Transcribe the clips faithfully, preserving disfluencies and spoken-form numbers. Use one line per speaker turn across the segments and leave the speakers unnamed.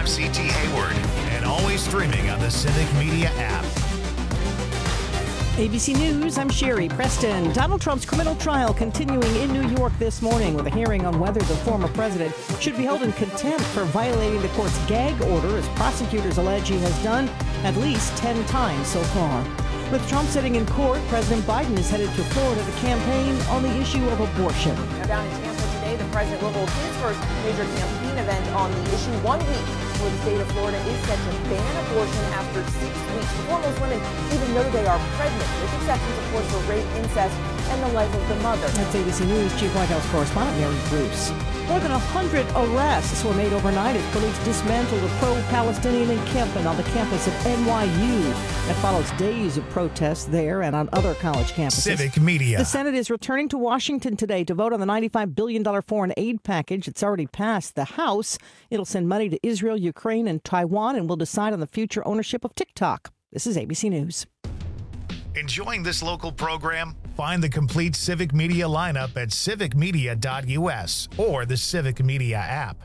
I'm C T Hayward, and always streaming on the Civic Media app.
A B C News, I'm Sherry Preston. Donald Trump's criminal trial continuing in New York this morning with a hearing on whether the former president should be held in contempt for violating the court's gag order, as prosecutors allege he has done at least ten times so far. With Trump sitting in court, President Biden is headed to Florida to campaign on the issue of abortion.
Now down in Tampa today, the president will hold his first major campaign event on the issue one week before the state of Florida is set to ban abortion after six weeks, before most women even know they are pregnant, with exceptions, of course, for rape, incest, and the life of the mother.
That's A B C News Chief White House correspondent Mary Bruce. More than one hundred arrests were made overnight as police dismantled a pro-Palestinian encampment on the campus of N Y U. That follows days of protests there and on other college campuses.
Civic Media.
The Senate is returning to Washington today to vote on the ninety-five billion dollars foreign aid package. It's already passed the House. It'll send money to Israel, Ukraine, and Taiwan, and will decide on the future ownership of TikTok. This is A B C News.
Enjoying this local program? Find the complete Civic Media lineup at civic media dot u s or the Civic Media app.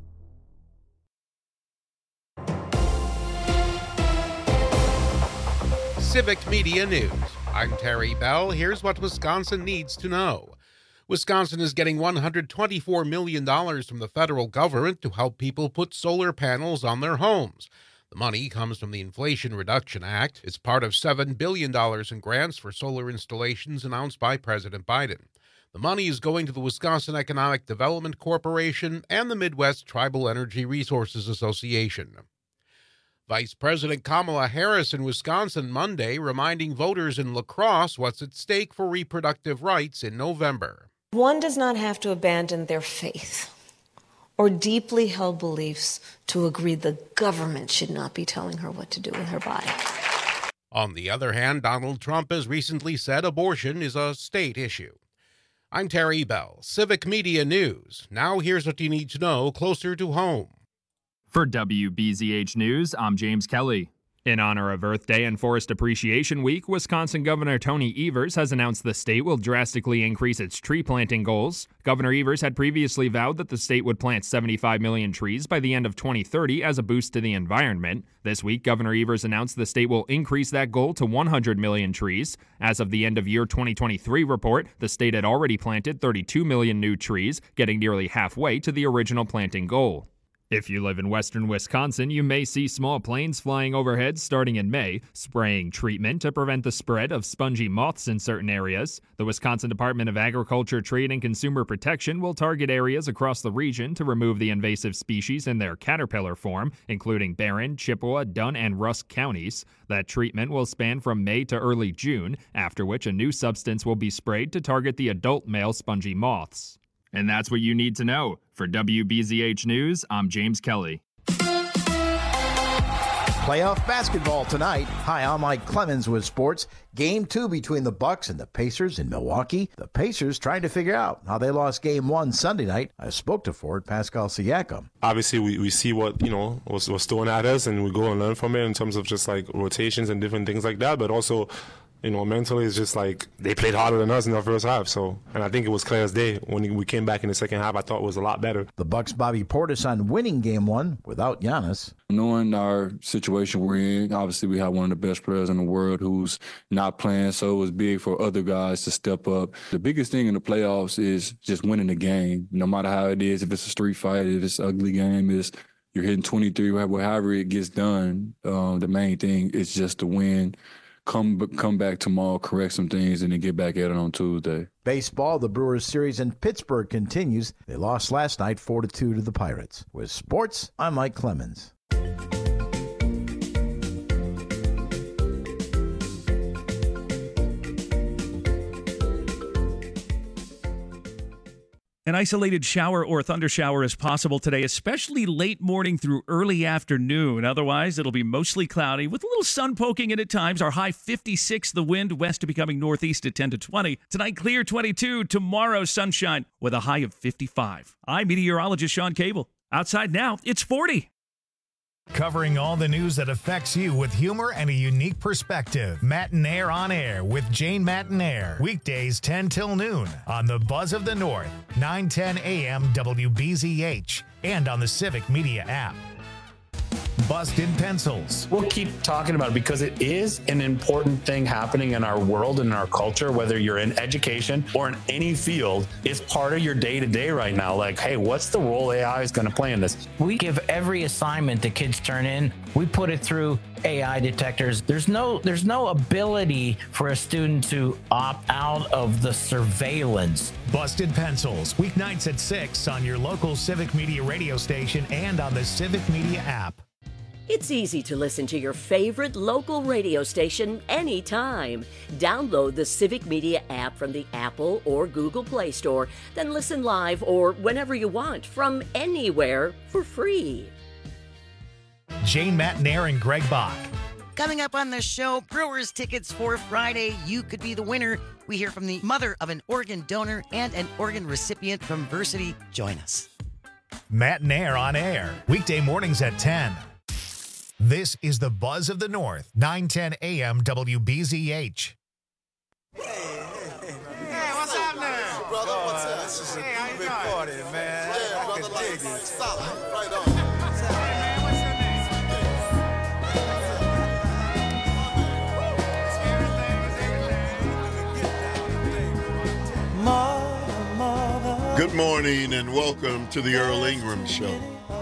Civic Media News. I'm Terry Bell. Here's what Wisconsin needs to know. Wisconsin is getting one hundred twenty-four million dollars from the federal government to help people put solar panels on their homes. The money comes from the Inflation Reduction Act. It's part of seven billion dollars in grants for solar installations announced by President Biden. The money is going to the Wisconsin Economic Development Corporation and the Midwest Tribal Energy Resources Association. Vice President Kamala Harris in Wisconsin Monday reminding voters in La Crosse what's at stake for reproductive rights in November.
One does not have to abandon their faith or deeply held beliefs to agree the government should not be telling her what to do with her body.
On the other hand, Donald Trump has recently said abortion is a state issue. I'm Terry Bell, Civic Media News. Now here's what you need to know closer to home.
For W B Z H News, I'm James Kelly. In honor of Earth Day and Forest Appreciation Week, Wisconsin Governor Tony Evers has announced the state will drastically increase its tree planting goals. Governor Evers had previously vowed that the state would plant seventy-five million trees by the end of twenty thirty as a boost to the environment. This week, Governor Evers announced the state will increase that goal to one hundred million trees. As of the end of year twenty twenty-three report, the state had already planted thirty-two million new trees, getting nearly halfway to the original planting goal. If you live in western Wisconsin, you may see small planes flying overhead starting in May, spraying treatment to prevent the spread of spongy moths in certain areas. The Wisconsin Department of Agriculture, Trade, and Consumer Protection will target areas across the region to remove the invasive species in their caterpillar form, including Barron, Chippewa, Dunn, and Rusk counties. That treatment will span from May to early June, after which a new substance will be sprayed to target the adult male spongy moths. And that's what you need to know. For W B Z H News, I'm James Kelly.
Playoff basketball tonight. Hi, I'm Mike Clemens with sports. Game two between the Bucks and the Pacers in Milwaukee. The Pacers trying to figure out how they lost game one Sunday night. I spoke to forward Pascal Siakam.
Obviously, we, we see what, you know, was, was thrown at us, and we go and learn from it in terms of just like rotations and different things like that. But also, you know, mentally, it's just like they played harder than us in the first half. So, and I think it was clear as day when we came back in the second half. I thought it was a lot better.
The Bucks' Bobby Portis on winning game one without Giannis.
Knowing our situation we're in, obviously we have one of the best players in the world who's not playing, so it was big for other guys to step up. The biggest thing in the playoffs is just winning the game, no matter how it is. If it's a street fight, if it's an ugly game, is you're hitting twenty-three, however it gets done. Um, the main thing is just to win. Come come back tomorrow, correct some things, and then get back at it on Tuesday.
Baseball, the Brewers series in Pittsburgh continues. They lost last night four to two to the Pirates. With sports, I'm Mike Clemens.
An isolated shower or thundershower is possible today, especially late morning through early afternoon. Otherwise, it'll be mostly cloudy with a little sun poking in at times. Our high fifty-six, the wind west to becoming northeast at ten to twenty. Tonight, clear twenty-two. Tomorrow, sunshine with a high of fifty-five. I'm meteorologist Sean Cable. Outside now, it's forty.
Covering all the news that affects you with humor and a unique perspective. Matinaire on Air with Jane Matinaire. Weekdays ten till noon on the Buzz of the North, nine ten a.m. W B Z H, and on the Civic Media app. Busted Pencils.
We'll keep talking about it because it is an important thing happening in our world and in our culture, whether you're in education or in any field. It's part of your day-to-day right now. Like, hey, what's the role A I is going to play in this?
We give every assignment the kids turn in, we put it through A I detectors. There's no there's no ability for a student to opt out of the surveillance.
Busted Pencils, weeknights at six on your local Civic Media radio station and on the Civic Media app.
It's easy to listen to your favorite local radio station anytime. Download the Civic Media app from the Apple or Google Play Store, then listen live or whenever you want from anywhere for free.
Jane Matnair and Greg Bach.
Coming up on the show, Brewers tickets for Friday. You could be the winner. We hear from the mother of an organ donor and an organ recipient from Versity. Join us.
Matnair on air, weekday mornings at ten. This is the Buzz of the North, nine ten A M W B Z H.
Hey, what's up now? Brother, what's up? This is a hey, big party, man. Yeah, brother, like dig it. Solid. Right on.
Good morning and welcome to the Earl Ingram Show.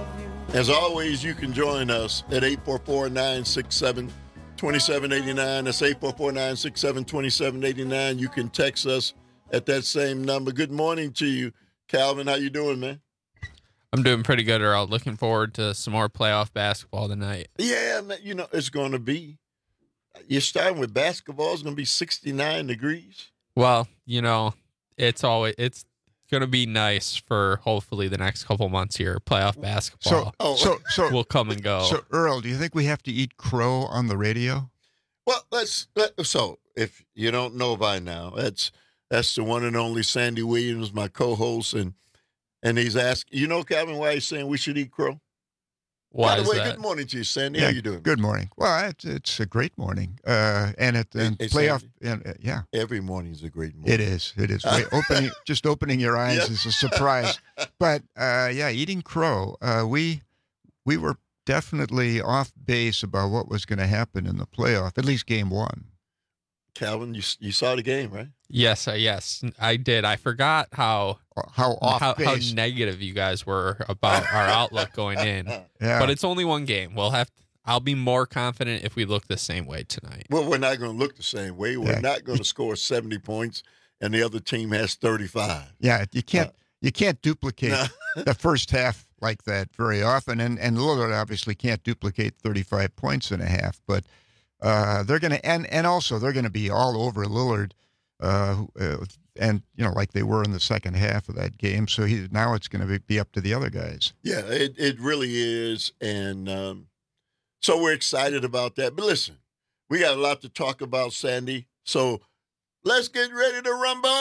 As always, you can join us at eight four four, nine six seven, two seven eight nine. That's eight four four, nine six seven, two seven eight nine. You can text us at that same number. Good morning to you, Calvin. How you doing, man?
I'm doing pretty good, Earl. Looking forward to some more playoff basketball tonight.
Yeah, man, you know, it's going to be. You're starting with basketball. It's going to be sixty-nine degrees.
Well, you know, it's always it's going to be nice for hopefully the next couple months here. Playoff basketball.
So, oh, so, so
will come and go.
So, Earl, do you think we have to eat crow on the radio?
Well, let's. Let, so, if you don't know by now, that's that's the one and only Sandy Williams, my co-host, and and he's asking. You know, Calvin, why he's saying we should eat crow?
Why
By the way,
that?
good morning to you, Sandy.
Yeah,
How you doing?
Good morning. Well, it's, it's a great morning, uh, and it and
Hey,
playoff.
Sandy.
And, uh, yeah,
Every morning's a great morning.
it is. It is. Wait, opening, just opening your eyes
Yeah.
is a surprise. But uh, yeah, eating crow. Uh, we we were definitely off base about what was going to happen in the playoff. At least game one.
Calvin, you you saw the game, right?
Yes, uh, yes, I did. I forgot how
how off
how, how
base.
negative you guys were about our outlook going in.
Yeah.
But it's only one game. We'll have. I'll be more confident if we look the same way tonight.
Well, we're not going to look the same way. We're
Yeah.
not going to score seventy points, and the other team has thirty-five.
Yeah, you can't you can't duplicate
No.
the first half like that very often, and and Lillard obviously can't duplicate thirty-five points in a half, but uh, they're going to and and also they're going to be all over Lillard, uh, uh, and you know like they were in the second half of that game. So he now it's going to be, be up to the other guys.
Yeah, it it really is, and um, so we're excited about that. But listen, we got a lot to talk about, Sandy. So let's get ready to rumble.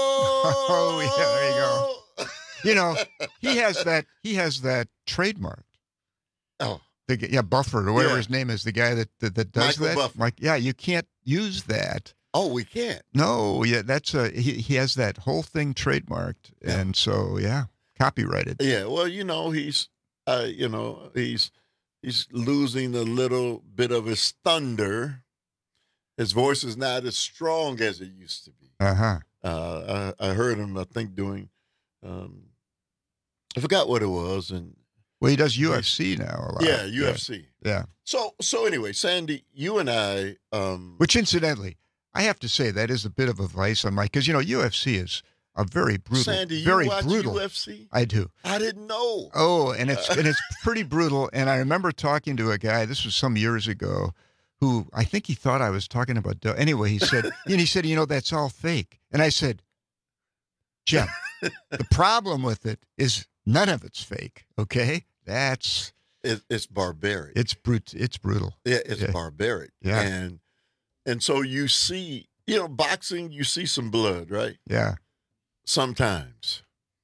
Oh yeah, there you go. You know he has that he has that trademark.
Oh.
The, yeah, Bufford or whatever
Yeah.
his name is, the guy that that, that does
Michael
that.
Bufford.
Like, yeah, you can't use that.
Oh, we can't.
No, yeah, that's a he. He has that whole thing trademarked, and so yeah, copyrighted.
Yeah, well, you know, he's, uh, you know, he's he's losing a little bit of his thunder. His voice is not as strong as it used to be.
Uh-huh.
Uh I, I heard him, I think, doing, um, I forgot what it was, and
Well, he does U F C now a lot.
yeah, U F C.
Yeah.
So, so anyway, Sandy, you and I, um,
Which, incidentally, I have to say that is a bit of a vice on my because you know U F C is a very brutal,
Sandy, you
very
watch
brutal.
U F C?
I do.
I didn't know.
Oh, and it's and it's pretty brutal. And I remember talking to a guy. This was some years ago. Who I think he thought I was talking about. Anyway, he said, and he said, you know, that's all fake. And I said, Jim, the problem with it is none of it's fake. Okay, that's
it, it's barbaric.
It's brut. It's brutal.
Yeah, it's
Yeah.
barbaric.
Yeah.
and and so you see, you know, boxing, you see some blood, right?
Yeah.
Sometimes,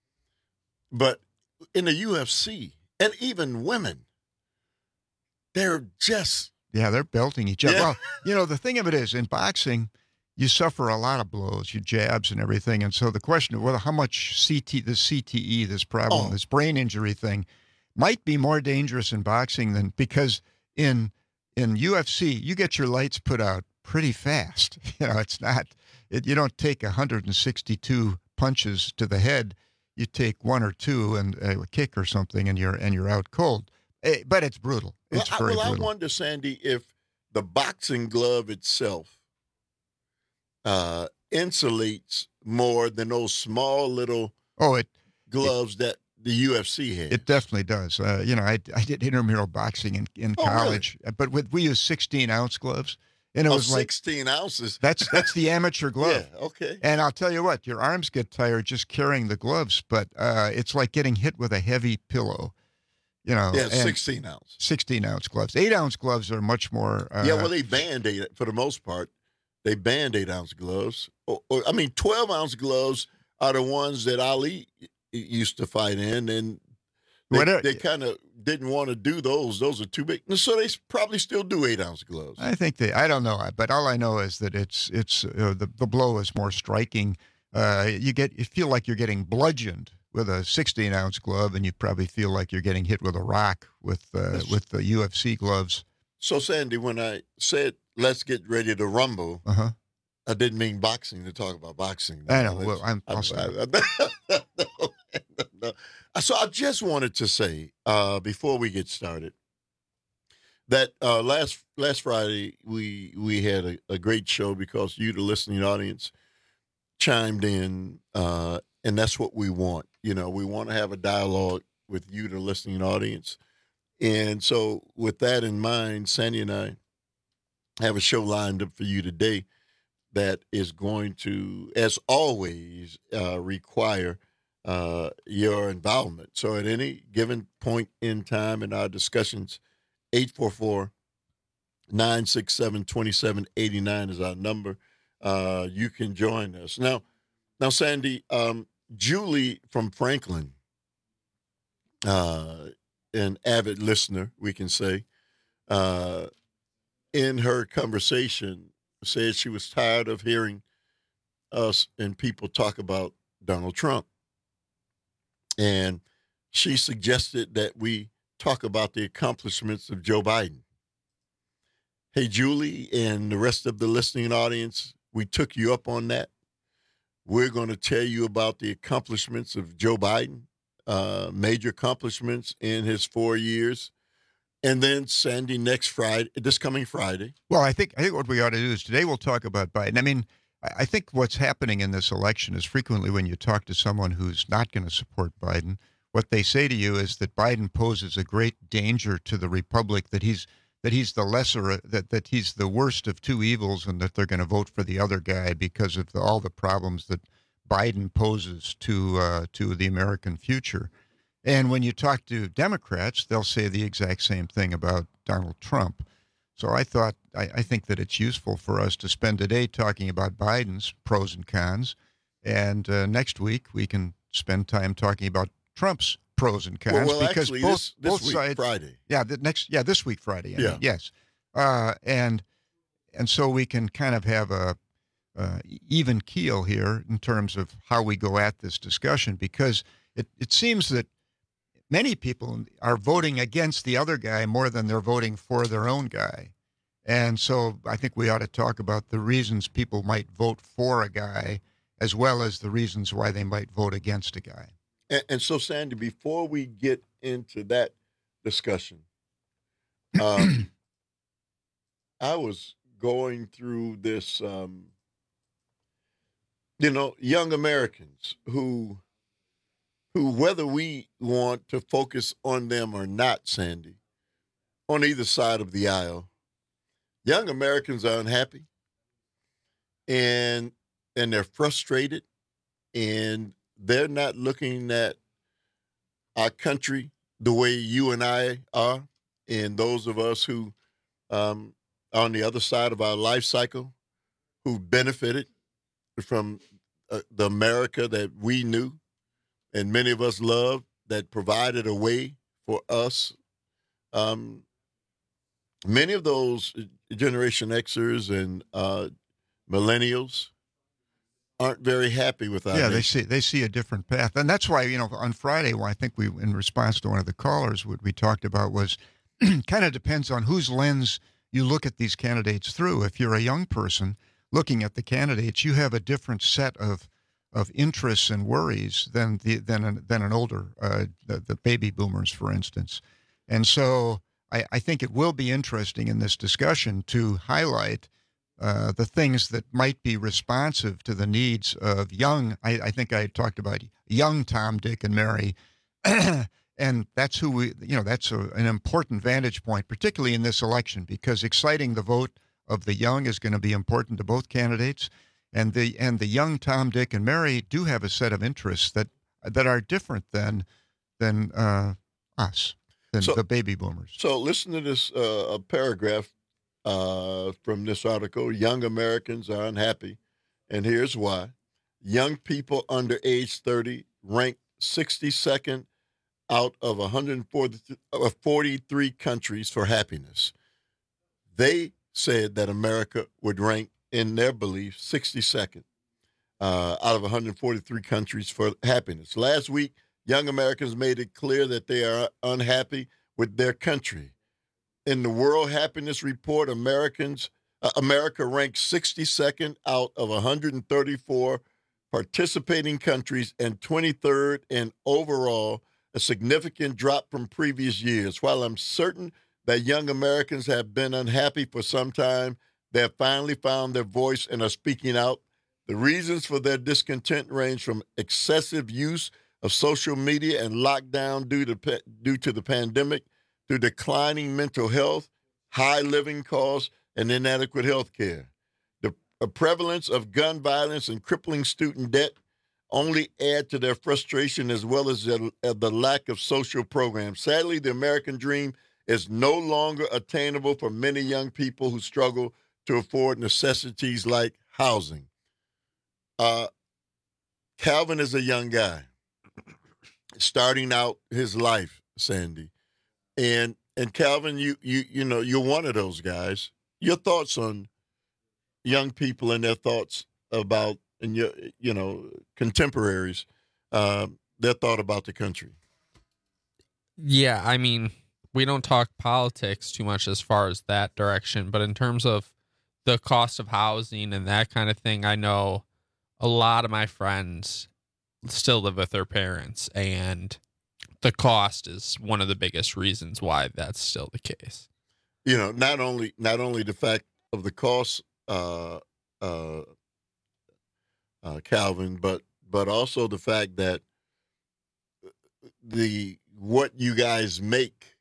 but in the U F C, and even women, they're just
Yeah, they're belting each other.
Yeah.
Well, you know, the thing of it is, in boxing, you suffer a lot of blows, you jabs and everything. And so the question of whether how much C T, this C T E, this problem,
Oh.
this brain injury thing, might be more dangerous in boxing than because in in U F C, you get your lights put out pretty fast. You know, it's not it, you don't take one hundred sixty-two punches to the head. You take one or two and uh, a kick or something, and you're and you're out cold. Eh, but it's brutal. It's
well,
very
I, well,
brutal.
I wonder, Sandy, if the boxing glove itself uh, insulates more than those small little
oh, it
gloves
it,
that the U F C has.
It definitely does. Uh, you know, I, I did intramural boxing in, in
oh,
college,
really?
but with we use sixteen ounce gloves, and it
oh,
was like
sixteen ounces.
That's that's the amateur glove.
Yeah, okay.
And I'll tell you what, your arms get tired just carrying the gloves, but uh, it's like getting hit with a heavy pillow. You know,
yeah, sixteen ounce.
sixteen ounce gloves. Eight ounce gloves are much more. Uh,
yeah, well, they banned eight for the most part. They banned eight ounce gloves. Or, or, I mean, twelve ounce gloves are the ones that Ali used to fight in, and they, they kind of didn't want to do those. Those are too big, so they probably still do eight ounce gloves.
I think they. I don't know, but all I know is that it's it's uh, the the blow is more striking. Uh, you get you feel like you're getting bludgeoned with a sixteen ounce glove, and you probably feel like you're getting hit with a rock with uh, with the U F C gloves.
So, Sandy, when I said let's get ready to rumble,
uh-huh.
I didn't mean boxing to talk about boxing.
I know. Well, I'm also.
I, I, no, no. So I just wanted to say uh, before we get started that uh, last last Friday we we had a, a great show because you, the listening audience, chimed in, uh, and that's what we want. You know, we want to have a dialogue with you, the listening audience. And so with that in mind, Sandy and I have a show lined up for you today that is going to, as always, uh, require uh, your involvement. So at any given point in time in our discussions, eight four four, nine six seven, two seven eight nine is our number. Uh, you can join us. Now, now Sandy, um, Julie from Franklin, uh, an avid listener, we can say, uh, in her conversation said she was tired of hearing us and people talk about Donald Trump. And she suggested that we talk about the accomplishments of Joe Biden. Hey, Julie, and the rest of the listening audience, we took you up on that. We're going to tell you about the accomplishments of Joe Biden, uh, major accomplishments in his four years. And then Sandy, next Friday, this coming Friday.
Well, I think I think what we ought to do is today we'll talk about Biden. I mean, I think what's happening in this election is frequently when you talk to someone who's not going to support Biden, what they say to you is that Biden poses a great danger to the republic, that he's that he's the lesser, that, that he's the worst of two evils, and that they're going to vote for the other guy because of the, all the problems that Biden poses to uh, to the American future. And when you talk to Democrats, they'll say the exact same thing about Donald Trump. So I thought, I, I think that it's useful for us to spend today talking about Biden's pros and cons. And uh, next week, we can spend time talking about Trump's pros and cons.
Well, well
because
actually,
both,
this, this
both
week,
sides,
Friday.
Yeah, the next, yeah, this week, Friday. I
yeah.
mean, yes. Uh, and and so we can kind of have a uh, even keel here in terms of how we go at this discussion, because it, it seems that many people are voting against the other guy more than they're voting for their own guy. And so I think we ought to talk about the reasons people might vote for a guy as well as the reasons why they might vote against a guy.
And, and so, Sandy, before we get into that discussion, um, I was going through this, um, you know, young Americans who who, whether we want to focus on them or not, Sandy, on either side of the aisle, young Americans are unhappy, and and they're frustrated, and they're not looking at our country the way you and I are, and those of us who um, are on the other side of our life cycle, who benefited from uh, the America that we knew, and many of us loved, that provided a way for us. Um, many of those Generation Xers and uh, millennials aren't very happy with our
Yeah,
nation.
they see they see a different path, and that's why, you know, on Friday, well, I think we, in response to one of the callers, what we talked about was kind of depends on whose lens you look at these candidates through. If you're a young person looking at the candidates, you have a different set of of interests and worries than the than an, than an older uh, the, the baby boomers, for instance. And so I, I think it will be interesting in this discussion to highlight uh, the things that might be responsive to the needs of young. I, I think I talked about young Tom, Dick, and Mary. And that's who we, you know, that's a, an important vantage point, particularly in this election, because exciting the vote of the young is going to be important to both candidates. And the and the young Tom, Dick, and Mary do have a set of interests that that are different than than uh, us, than
So-
the baby boomers.
So listen to this uh, paragraph uh, from this article. Young Americans are unhappy, and here's why. Young people under age thirty rank sixty-second out of one hundred forty-three countries for happiness. They said that America would rank, in their belief, sixty-second uh, out of one hundred forty-three countries for happiness. Last week, young Americans made it clear that they are unhappy with their country. In the World Happiness Report, Americans uh, America ranks sixty-second out of one hundred thirty-four participating countries and twenty-third in overall, a significant drop from previous years. While I'm certain that young Americans have been unhappy for some time, they have finally found their voice and are speaking out. The reasons for their discontent range from excessive use of social media and lockdown due to due to the pandemic, to declining mental health, high living costs, and inadequate health care. The prevalence of gun violence and crippling student debt only add to their frustration, as well as the, the lack of social programs. Sadly, the American dream is no longer attainable for many young people who struggle to afford necessities like housing. Uh, Calvin is a young guy starting out his life, Sandy. And and Calvin, you you you know, you're one of those guys. Your thoughts on young people and their thoughts about, and your you know, contemporaries, uh, their thought about the country.
Yeah, I mean, we don't talk politics too much as far as that direction, but in terms of the cost of housing and that kind of thing, I know a lot of my friends still live with their parents, and the cost is one of the biggest reasons why that's still the case.
You know, not only not only the fact of the cost, uh, uh, uh, Calvin, but but also the fact that the what you guys make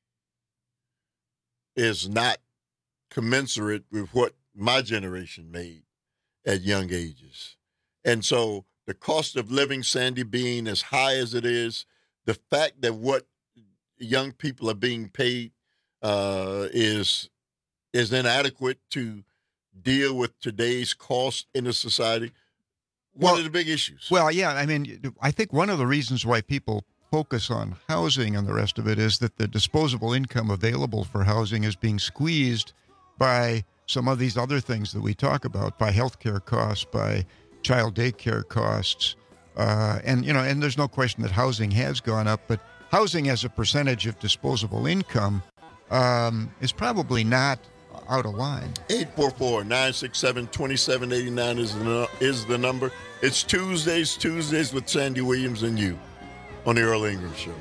is not commensurate with what my generation made at young ages. And so the cost of living, Sandy, being as high as it is, the fact that what young people are being paid uh, is is inadequate to deal with today's cost in the society, one
Well-
of the big issues.
Well, yeah, I mean, I think one of the reasons why people focus on housing and the rest of it is that the disposable income available for housing is being squeezed by some of these other things that we talk about, by healthcare costs, by child daycare costs. Uh, and, you know, and there's no question that housing has gone up, but housing as a percentage of disposable income um, is probably not out of line.
eight four four, nine six seven, two seven eight nine is the, nu- is the number. It's Tuesdays, Tuesdays with Sandy Williams and you on the Earl Ingram Show.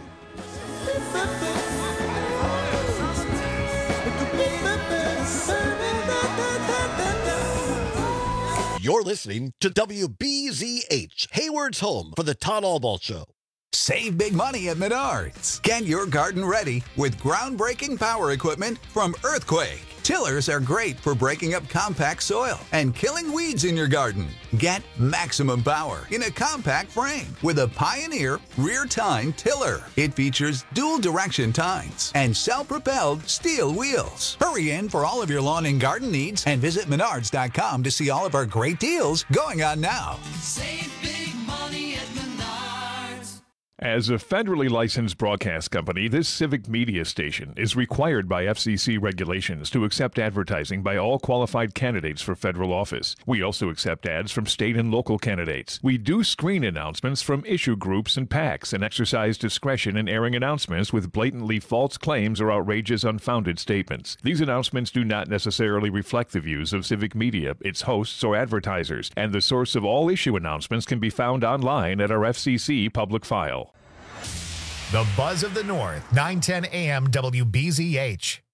You're listening to W B Z H, Hayward's home for the Todd Albaugh Show.
Save big money at Menards. Get your garden ready with groundbreaking power equipment from Earthquake. Tillers are great for breaking up compact soil and killing weeds in your garden. Get maximum power in a compact frame with a Pioneer rear tine tiller. It features dual direction tines and self-propelled steel wheels. Hurry in for all of your lawn and garden needs and visit menards dot com to see all of our great deals going on now.
Save big money at Menards. As a federally licensed broadcast company, this civic media station is required by F C C regulations to accept advertising by all qualified candidates for federal office. We also accept ads from state and local candidates. We do screen announcements from issue groups and PACs and exercise discretion in airing announcements with blatantly false claims or outrageous, unfounded statements. These announcements do not necessarily reflect the views of civic media, its hosts, or advertisers, and the source of all issue announcements can be found online at our F C C public file.
The Buzz of the North, nine ten A M W B Z H.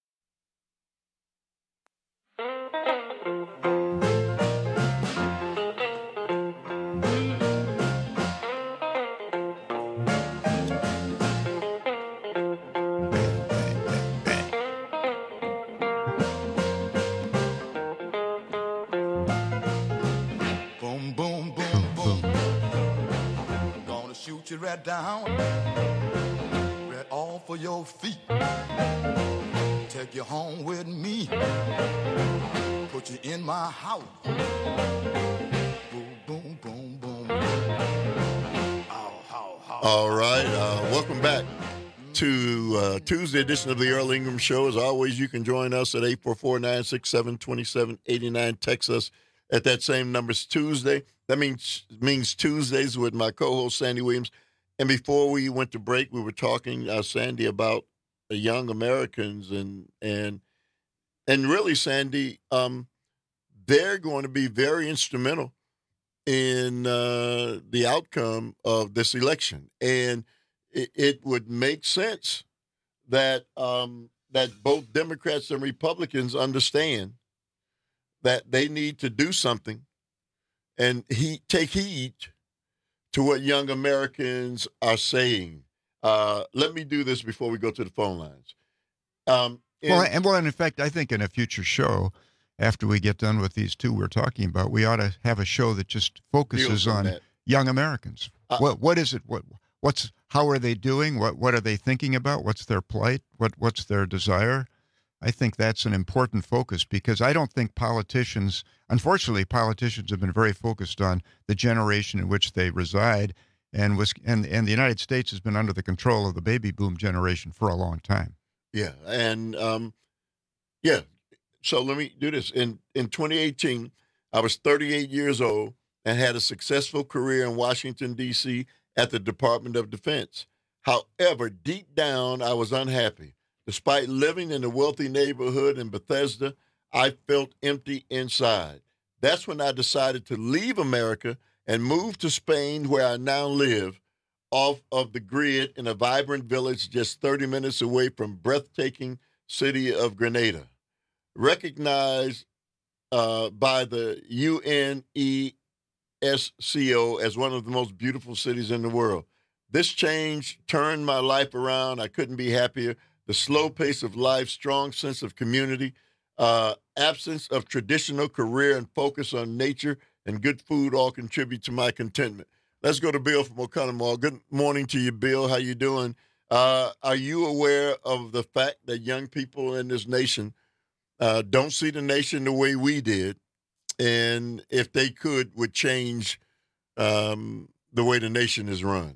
Boom, boom, boom, boom. Gonna shoot you right down. Right off of your feet. Take you home with me. Put you in my house. Boom, boom, boom, boom. Ow, ow, ow.
All right. Uh, welcome back to uh, Tuesday edition of the Earl Ingram Show. As always, you can join us at eight four four, nine six seven, two seven eight nine. Text us at that same number. It's Tuesday. That means means Tuesdays with my co-host, Sandy Williams. And before we went to break, we were talking, uh, Sandy, about the young Americans. And and and really, Sandy, um, they're going to be very instrumental in uh, the outcome of this election. And it, it would make sense that um, that both Democrats and Republicans understand that they need to do something and he take heed to what young Americans are saying. Uh, let me do this before we go to the phone lines. Um, in,
well, and well, and in fact, I think in a future show, after we get done with these two we're talking about, we ought to have a show that just focuses on
that.
young Americans. Uh, what what is it? What what's how are they doing? What what are they thinking about? What's their plight? What what's their desire? I think that's an important focus because I don't think politicians, unfortunately, politicians have been very focused on the generation in which they reside, and was and, and the United States has been under the control of the baby boom generation for a long time.
Yeah, and um, yeah. So let me do this. In in twenty eighteen, I was thirty-eight years old and had a successful career in Washington, D C at the Department of Defense. However, deep down, I was unhappy. Despite living in a wealthy neighborhood in Bethesda, I felt empty inside. That's when I decided to leave America and move to Spain, where I now live, off of the grid in a vibrant village just thirty minutes away from breathtaking city of Grenada. Recognized uh, by the U N E S C O as one of the most beautiful cities in the world. This change turned my life around. I couldn't be happier. The slow pace of life, strong sense of community, uh, absence of traditional career, and focus on nature and good food all contribute to my contentment. Let's go to Bill from Oconomowoc. Good morning to you, Bill. How you doing? Uh, are you aware of the fact that young people in this nation uh, don't see the nation the way we did, and if they could, would change um, the way the nation is run?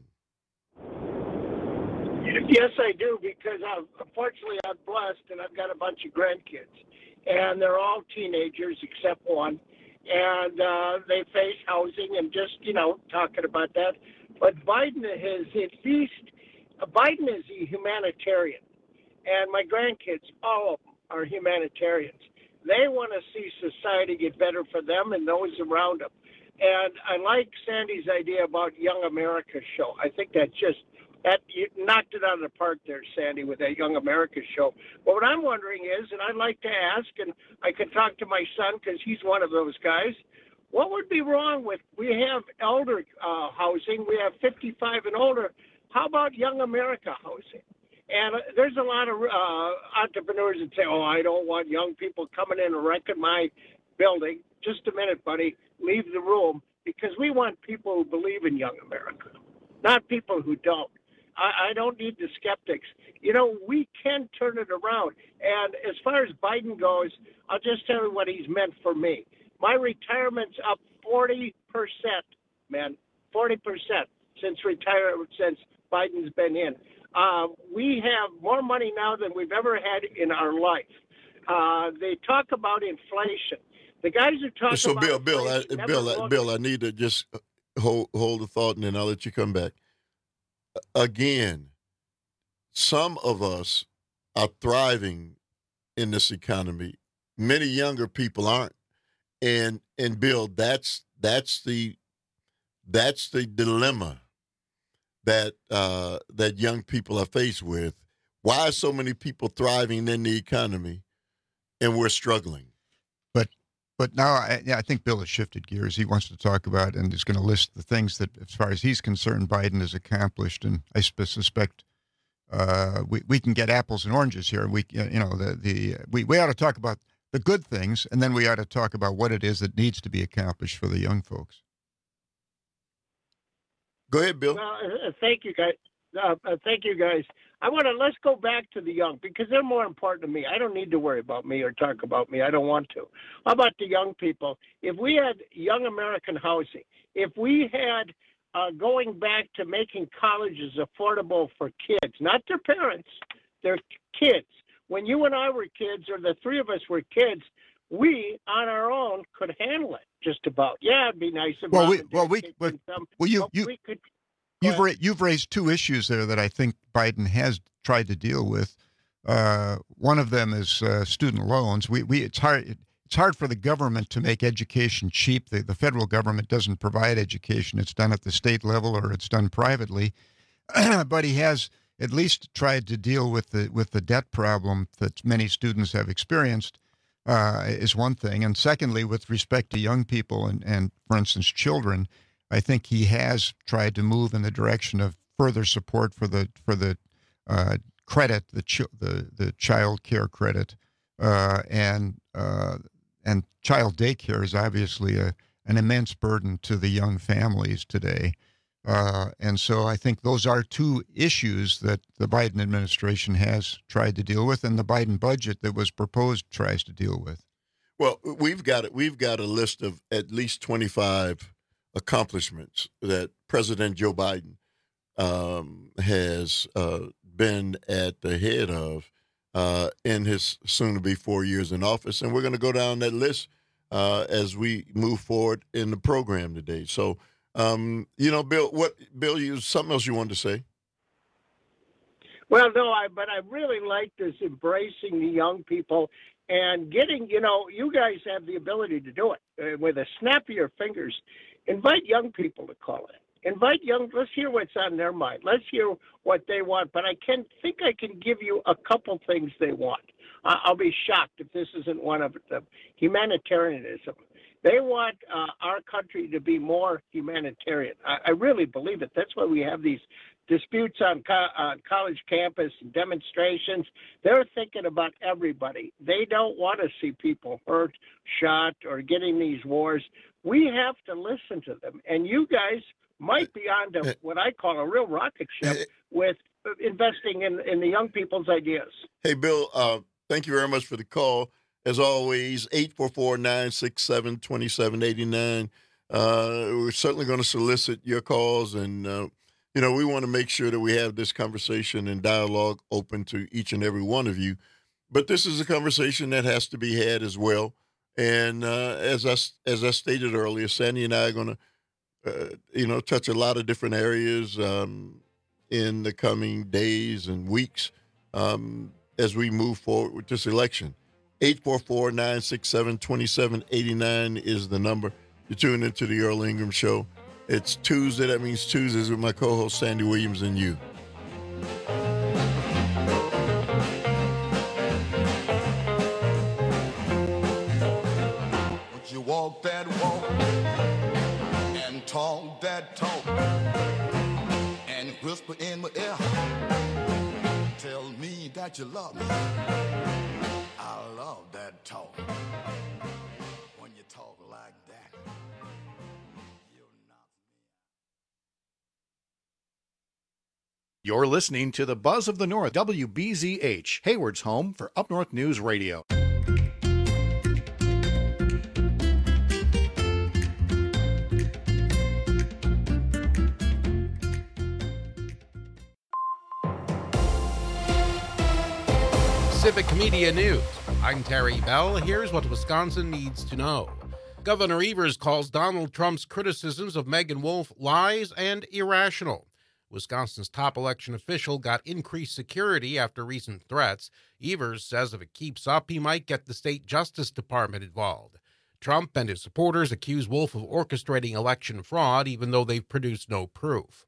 Yes, I do, because I'm, unfortunately I'm blessed and I've got a bunch of grandkids, and they're all teenagers except one, and uh, they face housing and just, you know, talking about that. But Biden has at least, uh, Biden is a humanitarian, and my grandkids, all of them, are humanitarians. They want to see society get better for them and those around them. And I like Sandy's idea about Young America show. I think that just, that you knocked it out of the park there, Sandy, with that Young America show. But what I'm wondering is, and I'd like to ask, and I could talk to my son because he's one of those guys, what would be wrong with, we have elder uh, housing, we have fifty-five and older, how about Young America housing? And uh, there's a lot of uh, entrepreneurs that say, oh, I don't want young people coming in and wrecking my building. Just a minute, buddy, leave the room, because we want people who believe in Young America, not people who don't. I, I don't need the skeptics. You know, we can turn it around. And as far as Biden goes, I'll just tell you what he's meant for me. My retirement's up forty percent, man, forty percent since retirement, since Biden's been in. Uh, we have more money now than we've ever had in our life. Uh, they talk about inflation. The guys who talk
so
about
Bill, Bill, I,
inflation
Bill,
never
I,
look-
Bill, I need to just hold hold the thought, and then I'll let you come back. Again, some of us are thriving in this economy. Many younger people aren't. And and Bill, that's that's the that's the dilemma that uh, that young people are faced with. Why are so many people thriving in the economy, and we're struggling?
But but now I, yeah, I think Bill has shifted gears. He wants to talk about and is going to list the things that, as far as he's concerned, Biden has accomplished. And I suspect uh, we we can get apples and oranges here. We you know the the we, we ought to talk about the good things, and then we ought to talk about what it is that needs to be accomplished for the young folks.
Go ahead, Bill.
Well, uh, thank you, guys. Uh, uh, thank you, guys. I want to let's go back to the young because they're more important to me. I don't need to worry about me or talk about me. I don't want to. How about the young people? If we had young American housing, if we had uh, going back to making colleges affordable for kids, not their parents, their kids. When you and I were kids, or the three of us were kids, we on our own could handle it just about. Yeah, it'd be nice if
Well,
mom
we
and
well
dad
we
kicked
well,
in some,
well you
but
you
we could.
You've ra- you've raised two issues there that I think Biden has tried to deal with. Uh, one of them is uh, student loans. We we it's hard it's hard for the government to make education cheap. The the federal government doesn't provide education. It's done at the state level or it's done privately. But he has at least tried to deal with the with the debt problem that many students have experienced. Uh, is one thing, and secondly, with respect to young people and and for instance children. I think he has tried to move in the direction of further support for the for the uh, credit, the ch- the the child care credit, uh, and uh, and child daycare is obviously a, an immense burden to the young families today, uh, and so I think those are two issues that the Biden administration has tried to deal with, and the Biden budget that was proposed tries to deal with.
Well, we've got it. We've got a list of at least twenty-five accomplishments that President Joe Biden um, has uh, been at the head of uh, in his soon-to-be four years in office. And we're going to go down that list uh, as we move forward in the program today. So, um, you know, Bill, what Bill, you something else you wanted to say?
Well, no, I but I really like this embracing the young people and getting, you know, you guys have the ability to do it uh, with a snap of your fingers. Invite young people to call in. Invite young, let's hear what's on their mind. Let's hear what they want. But I can think I can give you a couple things they want. Uh, I'll be shocked if this isn't one of them. Humanitarianism. They want uh, our country to be more humanitarian. I, I really believe it. That's why we have these disputes on co- uh, college campus and demonstrations. They're thinking about everybody. They don't want to see people hurt, shot, or getting these wars. We have to listen to them. And you guys might be on to what I call a real rocket ship with investing in, in the young people's ideas.
Hey, Bill, uh, thank you very much for the call. As always, eight four four, nine six seven, two seven eight nine. Uh, we're certainly going to solicit your calls. And, uh, you know, we want to make sure that we have this conversation and dialogue open to each and every one of you. But this is a conversation that has to be had as well. And uh, as I as I stated earlier, Sandy and I are going to, uh, you know, touch a lot of different areas um, in the coming days and weeks um, as we move forward with this election. eight four four, nine six seven, two seven eight nine is the number. You're tuning into the Earl Ingram Show. It's Tuesday. That means Tuesdays with my co-host Sandy Williams and you.
You walk that walk and talk that talk and whisper in my ear, tell me that you love me. I love that talk. When you talk like that, you're not.
You're listening to the Buzz of the North, W B Z H, Hayward's home for Up North News Radio.
Civic Media News. I'm Terry Bell. Here's what Wisconsin needs to know. Governor Evers calls Donald Trump's criticisms of Megan Wolfe lies and irrational. Wisconsin's top election official got increased security after recent threats. Evers says if it keeps up, he might get the state Justice Department involved. Trump and his supporters accuse Wolfe of orchestrating election fraud, even though they've produced no proof.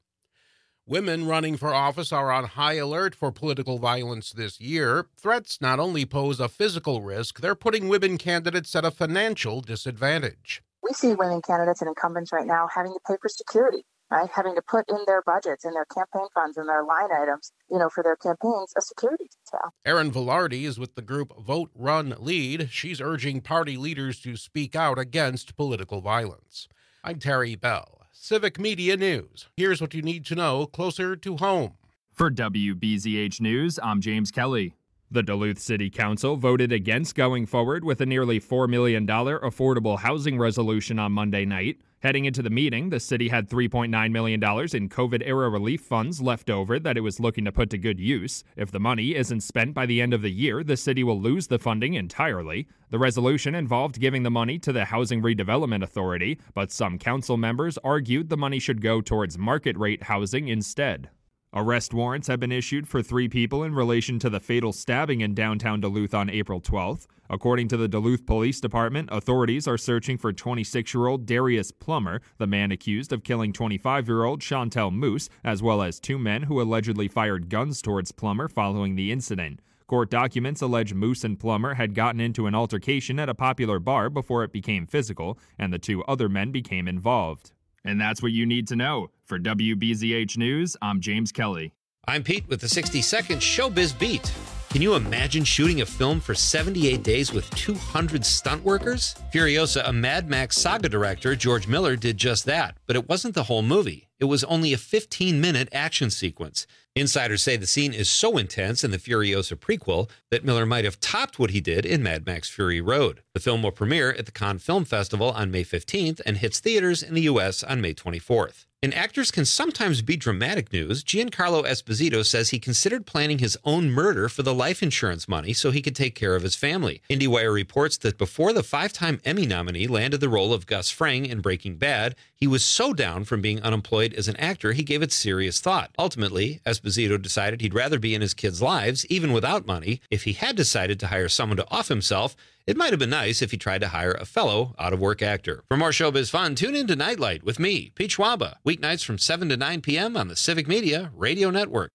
Women running for office are on high alert for political violence this year. Threats not only pose a physical risk, they're putting women candidates at a financial disadvantage.
We see women candidates and incumbents right now having to pay for security, right? Having to put in their budgets, in their campaign funds, and their line items, you know, for their campaigns, a security detail.
Erin Velarde is with the group Vote, Run, Lead. She's urging party leaders to speak out against political violence. I'm Terry Bell. Civic Media News. Here's what you need to know closer to home.
For W B Z H News, I'm James Kelly. The Duluth City Council voted against going forward with a nearly four million dollars affordable housing resolution on Monday night. Heading into the meeting, the city had three point nine million dollars in COVID-era relief funds left over that it was looking to put to good use. If the money isn't spent by the end of the year, the city will lose the funding entirely. The resolution involved giving the money to the Housing Redevelopment Authority, but some council members argued the money should go towards market-rate housing instead. Arrest warrants have been issued for three people in relation to the fatal stabbing in downtown Duluth on April twelfth. According to the Duluth Police Department, authorities are searching for twenty-six-year-old Darius Plummer, the man accused of killing twenty-five-year-old Chantel Moose, as well as two men who allegedly fired guns towards Plummer following the incident. Court documents allege Moose and Plummer had gotten into an altercation at a popular bar before it became physical, and the two other men became involved. And that's what you need to know. For W B Z H News, I'm James Kelly.
I'm Pete with the sixty second Showbiz Beat. Can you imagine shooting a film for seventy-eight days with two hundred stunt workers? Furiosa, a Mad Max saga director, George Miller, did just that, but it wasn't the whole movie. It was only a fifteen minute action sequence. Insiders say the scene is so intense in the Furiosa prequel that Miller might have topped what he did in Mad Max Fury Road. The film will premiere at the Cannes Film Festival on May fifteenth and hits theaters in the U S on May twenty-fourth. And actors can sometimes be dramatic news. Giancarlo Esposito says he considered planning his own murder for the life insurance money so he could take care of his family. IndieWire reports that before the five-time Emmy nominee landed the role of Gus Fring in Breaking Bad, he was so down from being unemployed as an actor he gave it serious thought. Ultimately, Esposito decided he'd rather be in his kids' lives, even without money. If he had decided to hire someone to off himself, it might have been nice if he tried to hire a fellow out-of-work actor. For more showbiz fun, tune in to Nightlight with me, Pete Schwaba, weeknights from seven to nine p.m. on the Civic Media Radio Network.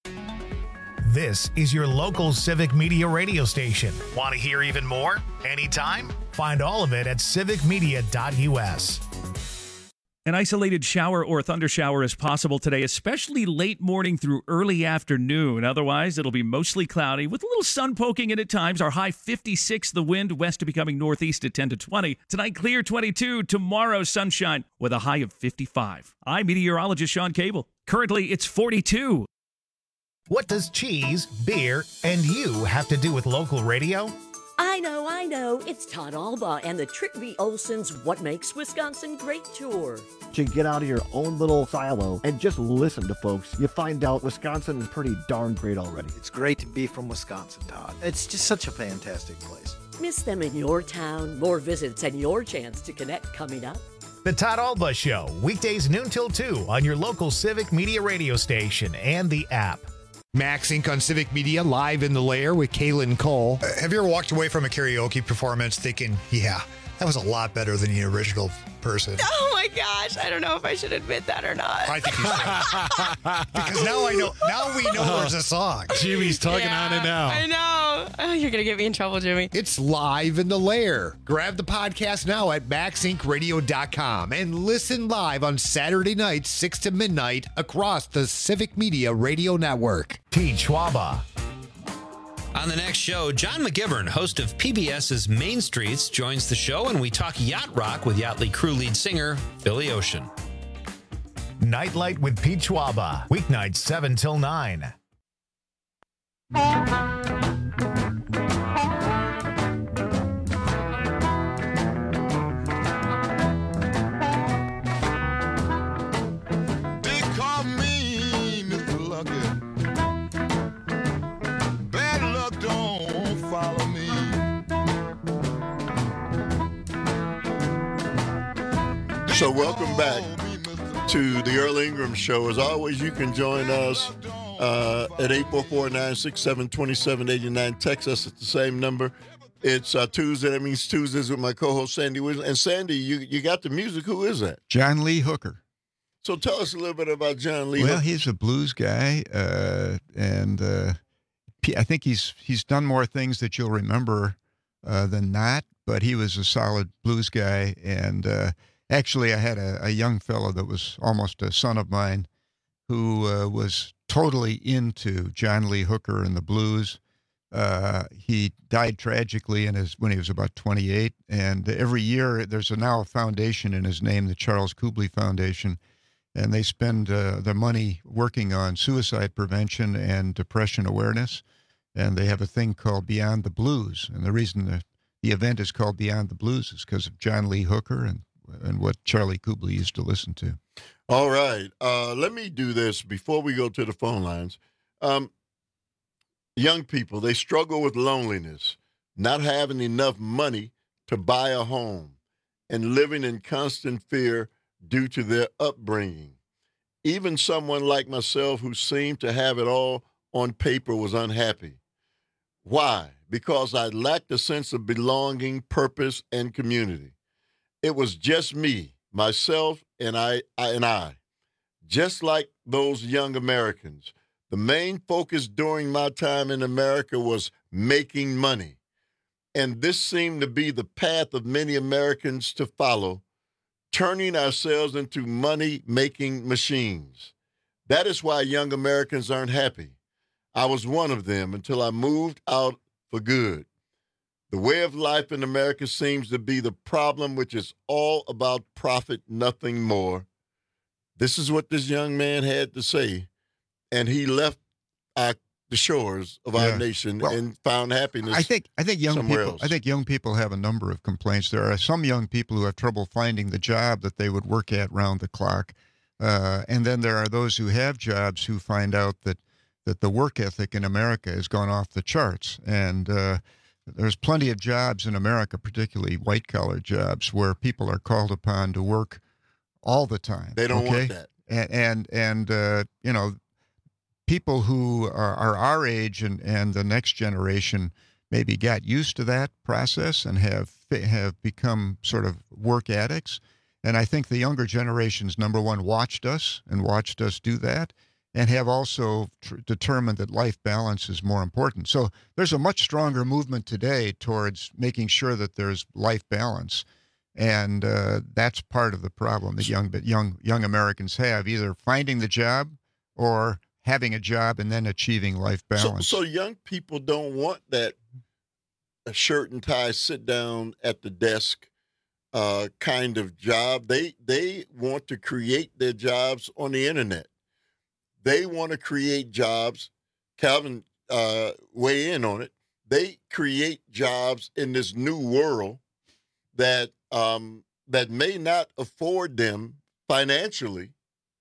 This is your local Civic Media radio station. Want to hear even more? Anytime? Find all of it at civic media dot u s.
An isolated shower or thundershower is possible today, especially late morning through early afternoon. Otherwise, it'll be mostly cloudy with a little sun poking in at times. Our high fifty-six, the wind west to becoming northeast at ten to twenty. Tonight, clear twenty-two. Tomorrow, sunshine with a high of fifty-five. I'm meteorologist Sean Cable. Currently, it's forty-two.
What does cheese, beer, and you have to do with local radio?
I know, I know. It's Todd Alba and the Trick V. Olson's What Makes Wisconsin Great tour.
To get out of your own little silo and just listen to folks, you find out Wisconsin is pretty darn great already.
It's great to be from Wisconsin, Todd. It's just such a fantastic place.
Miss them in your town? More visits and your chance to connect coming up.
The Todd Alba Show, weekdays noon till two on your local Civic Media radio station and the app.
Max Incorporated on Civic Media, live in the lair with Kaylin Cole.
Uh, have you ever walked away from a karaoke performance thinking, yeah, that was a lot better than the original person?
Oh my gosh, I don't know if I should admit that or not.
I think you should. Because now I know, now we know there's a song.
Jimmy's tugging
Yeah,
on it now.
I know. Oh, you're going to get me in trouble, Jimmy.
It's live in the lair. Grab the podcast now at max inc radio dot com and listen live on Saturday nights, six to midnight, across the Civic Media Radio Network.
Pete Schwaba.
On the next show, John McGivern, host of PBS's Main Streets, joins the show, and we talk yacht rock with Yachtly crew lead singer Billy Ocean.
Nightlight with Pete Schwaba, weeknights seven till nine.
They call me Mister Lucky. Bad luck don't follow me.
So welcome back to the Earl Ingram Show. As always, you can join us uh, at eight four four, nine six seven, two seven eight nine. Text us at the same number. It's uh, Tuesday. That means Tuesdays with my co-host, Sandy Williams. And Sandy, you, you got the music. Who is that?
John Lee Hooker.
So tell us a little bit about John Lee
Well,
Hooker.
he's a blues guy, uh, and uh, I think he's he's done more things that you'll remember uh, than not, but he was a solid blues guy. And uh, actually, I had a, a young fellow that was almost a son of mine who uh, was totally into John Lee Hooker and the blues. Uh, he died tragically in his when he was about twenty-eight, and every year there's a, now a foundation in his name, the Charles Kubley Foundation, and they spend uh, their money working on suicide prevention and depression awareness, and they have a thing called Beyond the Blues, and the reason the, the event is called Beyond the Blues is because of John Lee Hooker and and what Charlie Kubley used to listen to.
All right. Uh, let me do this before we go to the phone lines. Um, young people, they struggle with loneliness, not having enough money to buy a home, and living in constant fear due to their upbringing. Even someone like myself who seemed to have it all on paper was unhappy. Why? Because I lacked a sense of belonging, purpose, and community. It was just me, myself, and I, I and I. Just like those young Americans, the main focus during my time in America was making money. And this seemed to be the path of many Americans to follow, turning ourselves into money-making machines. That is why young Americans aren't happy. I was one of them until I moved out for good. The way of life in America seems to be the problem, which is all about profit, nothing more. This is what this young man had to say, and he left our, the shores of
Yeah.
our nation
Well,
and found happiness
I think I think young
somewhere
people
else.
I think young people have a number of complaints. There are some young people who have trouble finding the job that they would work at round the clock, uh, and then there are those who have jobs who find out that that the work ethic in America has gone off the charts. And uh, there's plenty of jobs in America, particularly white collar jobs, where people are called upon to work all the time.
They don't
okay?
want that.
And and, and uh, you know. People who are, are our age and, and the next generation maybe got used to that process and have have become sort of work addicts. And I think the younger generations, number one, watched us and watched us do that, and have also tr- determined that life balance is more important. So there's a much stronger movement today towards making sure that there's life balance. And uh, that's part of the problem that young young young Americans have, either finding the job or having a job and then achieving life
So,
balance.
so young people don't want that a shirt and tie, sit down at the desk uh, kind of job. They they want to create their jobs on the internet. They want to create jobs. Calvin, uh, weigh in on it. They create jobs in this new world that um, that may not afford them financially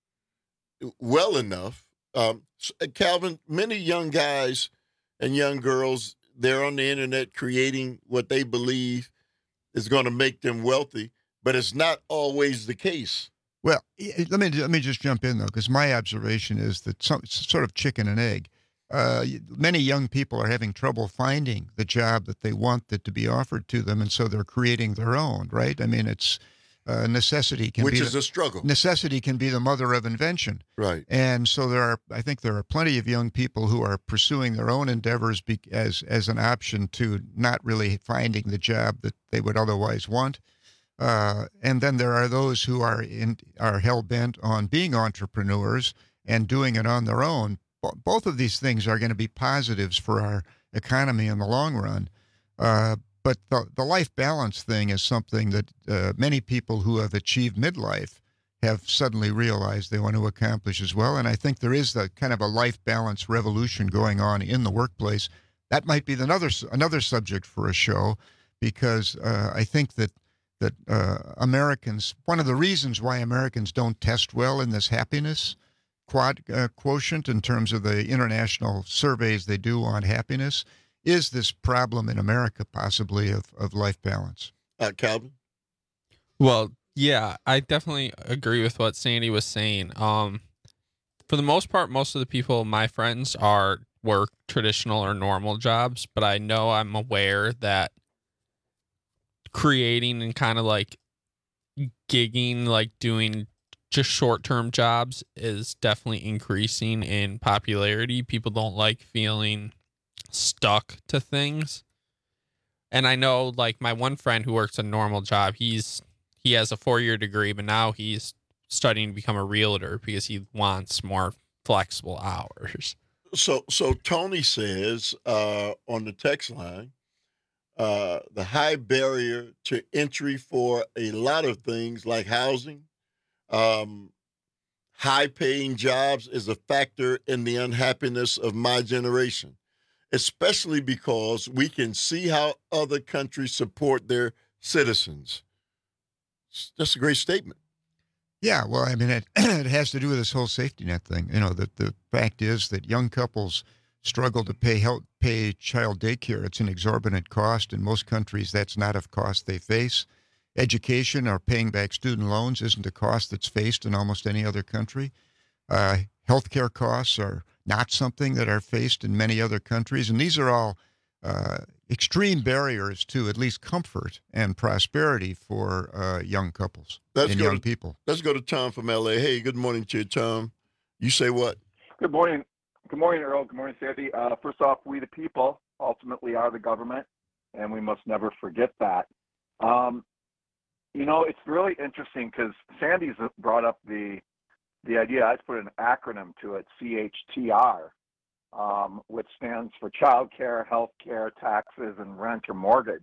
well enough. Um, Calvin, many young guys and young girls, they're on the internet creating what they believe is going to make them wealthy, but it's not always the case.
Well, y- let me let me just jump in though, because my observation is that some it's sort of chicken and egg. Uh, y- many young people are having trouble finding the job that they want that to be offered to them, and so they're creating their own. Right? I mean, it's uh, necessity can
Which
be
is
the,
a struggle.
Necessity can be the mother of invention.
Right.
And so there are, I think there are plenty of young people who are pursuing their own endeavors be, as as an option to not really finding the job that they would otherwise want. Uh, and then there are those who are in, are hell bent on being entrepreneurs and doing it on their own. Bo- both of these things are going to be positives for our economy in the long run. Uh, but the, the life balance thing is something that uh, many people who have achieved midlife have suddenly realized they want to accomplish as well. And I think there is the kind of a life balance revolution going on in the workplace. That might be another another subject for a show, because uh, I think that that uh, Americans, one of the reasons why Americans don't test well in this happiness quad uh, quotient in terms of the international surveys they do on happiness is this problem in America possibly of, of life balance.
Uh, Calvin?
Well, yeah, I definitely agree with what Sandy was saying. Um, for the most part, most of the people, my friends, are work traditional or normal jobs, but I know I'm aware that creating and kind of like gigging, like doing just short-term jobs is definitely increasing in popularity. People don't like feeling stuck to things. And I know, like, my one friend who works a normal job, he's he has a four-year degree, but now he's studying to become a realtor because he wants more flexible hours.
So, so Tony says uh, on the text line, uh, the high barrier to entry for a lot of things like housing, um, high-paying jobs is a factor in the unhappiness of my generation, especially because we can see how other countries support their citizens. That's a great statement.
Yeah, well, I mean, it, it has to do with this whole safety net thing. You know, the, the fact is that young couples struggle to pay help, pay child daycare. It's an exorbitant cost. In most countries, that's not a cost they face. Education or paying back student loans isn't a cost that's faced in almost any other country. Uh, healthcare costs are not something that are faced in many other countries. And these are all uh, extreme barriers to at least comfort and prosperity for uh, young couples
Let's
and
go
young
to,
people.
Let's go to Tom from L A. Hey, good morning to you, Tom. You say what?
Good morning. Good morning, Earl. Good morning, Sandy. Uh, first off, we the people ultimately are the government, and we must never forget that. Um, you know, it's really interesting because Sandy's brought up the the idea. I put an acronym to it, C H T R, um, which stands for child care, health care, taxes, and rent or mortgage.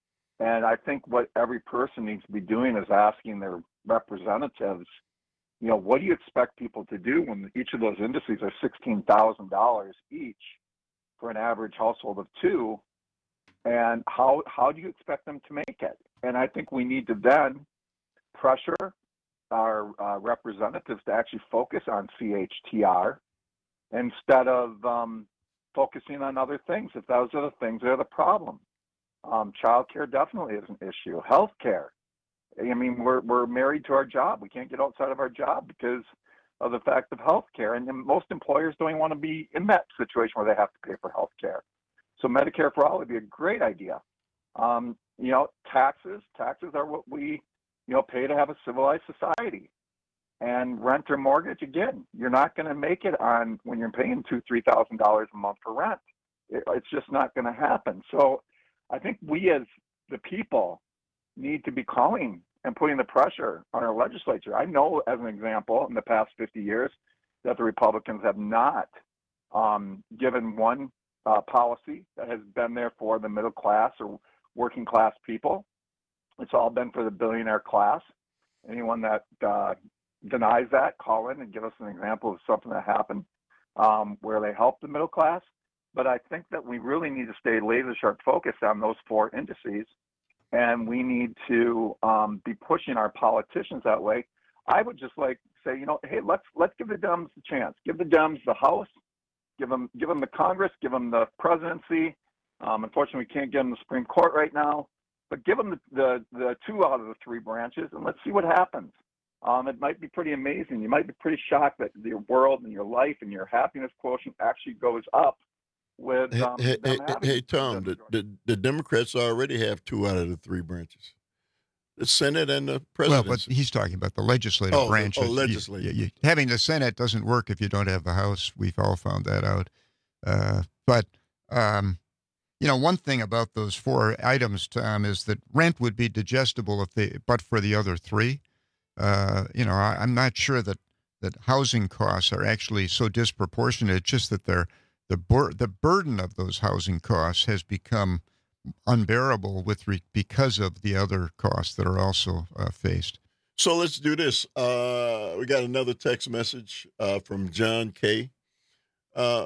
And I think what every person needs to be doing is asking their representatives, you know, what do you expect people to do when each of those indices are sixteen thousand dollars each for an average household of two? And how how do you expect them to make it? And I think we need to then pressure our uh, representatives to actually focus on C H T R instead of um, focusing on other things, if those are the things that are the problem. Um, child care definitely is an issue. Health care. I mean, we're we're married to our job. We can't get outside of our job because of the fact of health care. And most employers don't even want to be in that situation where they have to pay for health care. So Medicare for all would be a great idea. Um, you know, taxes. Taxes are what we, you know, pay to have a civilized society. And rent or mortgage, again, you're not going to make it on when you're paying two, three thousand dollars a month for rent. It, it's just not going to happen. So I think we as the people need to be calling and putting the pressure on our legislature. I know, as an example, in the past fifty years, that the Republicans have not um, given one uh, policy that has been there for the middle class or working class people. It's all been for the billionaire class. Anyone that uh, denies that, call in and give us an example of something that happened um, where they helped the middle class. But I think that we really need to stay laser sharp focused on those four indices. And we need to um, be pushing our politicians that way. I would just like to say, you know, hey, let's let's give the Dems a chance. Give the Dems the House, give them give them the Congress, give them the presidency. Um, unfortunately, we can't give them the Supreme Court right now, but give them the, the, the two out of the three branches, and let's see what happens. Um, it might be pretty amazing. You might be pretty shocked that your world and your life and your happiness quotient actually goes up. With um,
hey, hey,
them
hey, Tom, the, the, the Democrats already have two out of the three branches, the Senate and the presidency.
Well, but he's talking about the legislative
oh,
branches.
Oh, legislative.
You, you, having the Senate doesn't work if you don't have the House. We've all found that out. Uh, but, um, you know, one thing about those four items, Tom, is that rent would be digestible if they, but for the other three. Uh, you know, I, I'm not sure that, that housing costs are actually so disproportionate. It's just that they're The bur- the burden of those housing costs has become unbearable with re- because of the other costs that are also uh, faced.
So let's do this. Uh, we got another text message uh, from John K. Uh,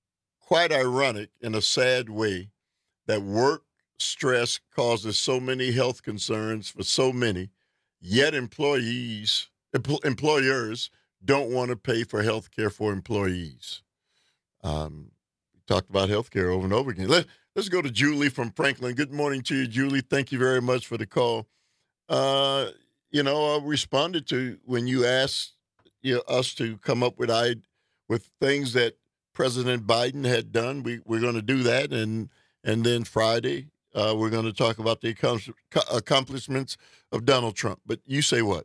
quite ironic in a sad way that work stress causes so many health concerns for so many, yet employees, empl- employers don't want to pay for health care for employees. Um, we talked about healthcare over and over again. Let, Let's go to Julie from Franklin. Good morning to you, Julie. Thank you very much for the call. Uh, you know, I responded to when you asked you know, us to come up with I with things that President Biden had done. We we're going to do that, and and then Friday uh, we're going to talk about the accomplishments of Donald Trump. But you say what?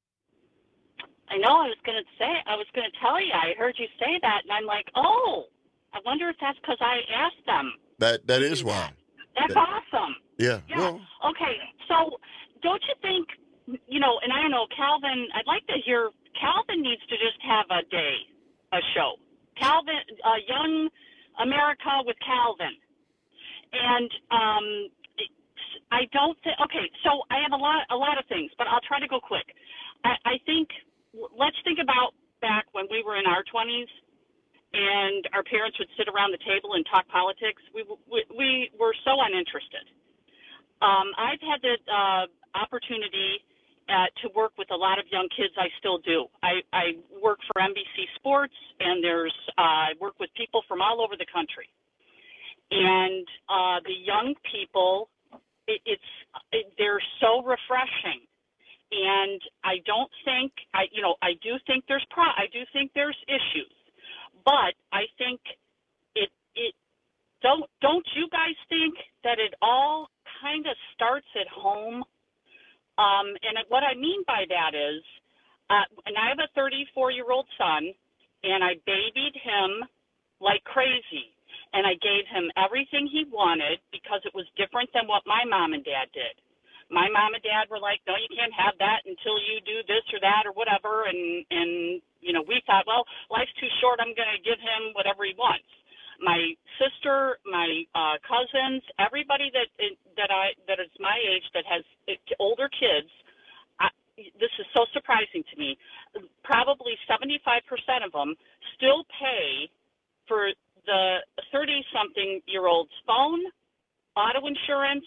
I know. I was going to say. I was going to tell you. I heard you say that, and I'm like, oh, I wonder if that's because I asked them.
That that is why.
That's
that,
awesome.
Yeah.
Yeah.
Well,
okay. So, don't you think? You know, and I don't know, Calvin. I'd like to hear. Calvin needs to just have a day, a show. Calvin, uh, Young America with Calvin, and um, I don't think. Okay, so I have a lot, a lot of things, but I'll try to go quick. I, I think. Let's think about back when we were in our twenties, and our parents would sit around the table and talk politics. We we, we were so uninterested. Um, I've had the uh, opportunity uh, to work with a lot of young kids. I still do. I, I work for N B C Sports, and there's uh, I work with people from all over the country. And uh, the young people, it, it's it, they're so refreshing. And I don't think I, you know, I do think there's pro, I do think there's issues, but I think it it don't don't you guys think that it all kind of starts at home? Um, and what I mean by that is, uh, and I have a thirty-four-year-old son, and I babied him like crazy, and I gave him everything he wanted because it was different than what my mom and dad did. My mom and dad were like, no, you can't have that until you do this or that or whatever. And, and you know, we thought, well, life's too short. I'm going to give him whatever he wants. My sister, my uh, cousins, everybody that that I that is my age that has older kids, I, this is so surprising to me. Probably seventy-five percent of them still pay for the thirty-something-year-old's phone, auto insurance,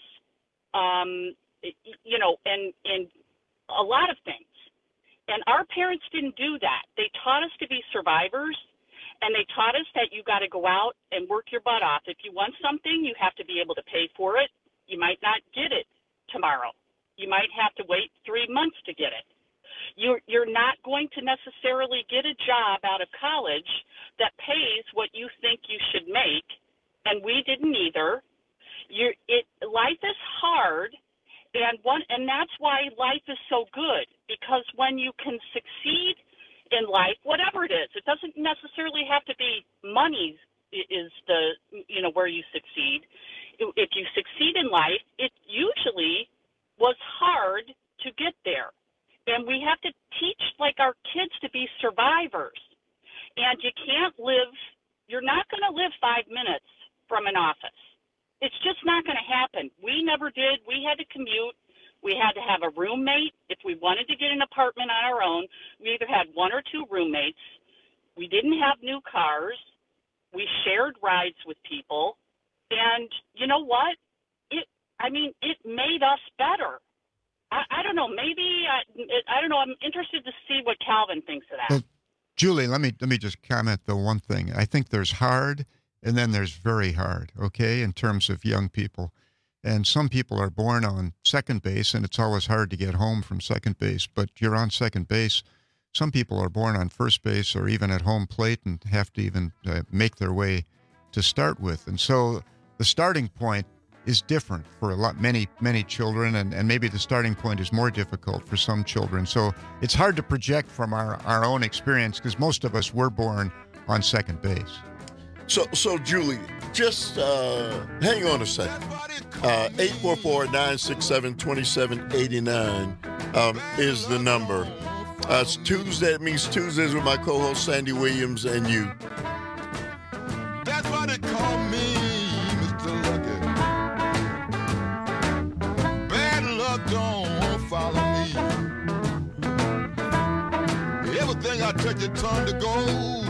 um, you know, and, and a lot of things. And our parents didn't do that. They taught us to be survivors, and they taught us that you got to go out and work your butt off. If you want something, you have to be able to pay for it. You might not get it tomorrow. You might have to wait three months to get it. You're, you're not going to necessarily get a job out of college that pays what you think you should make, and we didn't either. You're, it, life is hard. And one, and that's why life is so good, because when you can succeed in life, whatever it is, it doesn't necessarily have to be money is the, you know, where you succeed. If you succeed in life, it usually was hard to get there. And we have to teach, like, our kids to be survivors. And you can't live, you're not going to live five minutes from an office. It's just not going to happen. We never did. We had to commute. We had to have a roommate. If we wanted to get an apartment on our own, we either had one or two roommates. We didn't have new cars. We shared rides with people. And you know what? It. I mean, it made us better. I, I don't know. Maybe, I, it, I don't know. I'm interested to see what Calvin thinks of that.
Well, Julie, let me let me just comment the one thing. I think there's hard, and then there's very hard, okay, in terms of young people. And some people are born on second base, and it's always hard to get home from second base, but you're on second base. Some people are born on first base or even at home plate and have to even uh, make their way to start with. And so the starting point is different for a lot, many, many children, and, and maybe the starting point is more difficult for some children. So it's hard to project from our, our own experience because most of us were born on second base.
So, so Julie, just uh, hang on a second. Uh, eight four four, nine six seven, two seven eight nine um, is the number. Uh, it's Tuesday. It means Tuesdays with my co-host Sandy Williams and you.
That's why they call me Mister Lucky. Bad luck don't follow me. Everything I touch it turn to gold.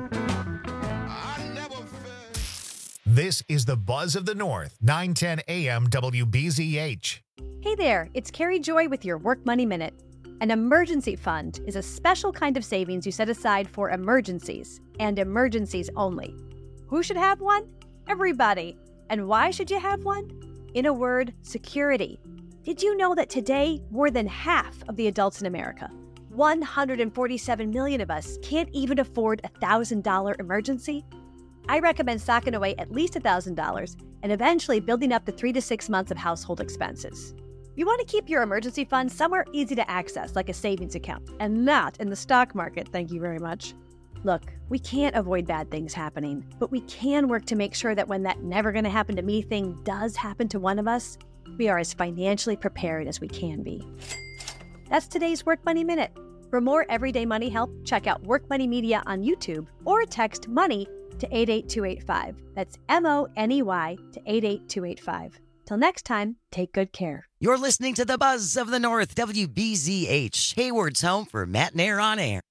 This is the Buzz of the North, nine ten A M W B Z H.
Hey there, it's Carrie Joy with your Work Money Minute. An emergency fund is a special kind of savings you set aside for emergencies, and emergencies only. Who should have one? Everybody. And why should you have one? In a word, security. Did you know that today, more than half of the adults in America, one hundred forty-seven million of us, can't even afford a one thousand dollars emergency? I recommend stocking away at least one thousand dollars and eventually building up to three to six months of household expenses. You want to keep your emergency funds somewhere easy to access, like a savings account, and not in the stock market, thank you very much. Look, we can't avoid bad things happening, but we can work to make sure that when that never going to happen to me thing does happen to one of us, we are as financially prepared as we can be. That's today's Work Money Minute. For more everyday money help, check out Work Money Media on YouTube or text MONEY to eight eight two eight five. That's M O N E Y to eight eight two eight five. Till next time, take good care.
You're listening to the Buzz of the North, W B Z H, Hayward's home for Matt and Air on Air.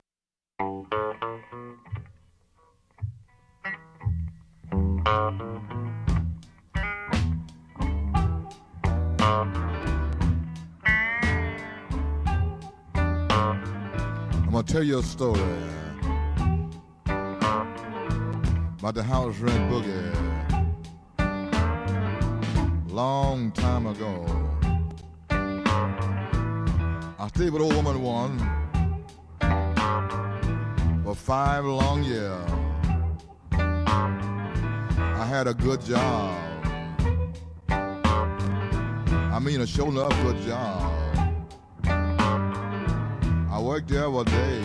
I'm gonna tell you a story about the house rent boogie. Long time ago, I stayed with an old woman one for five long years. I had a good job. I mean, a sure enough good job. I worked there every day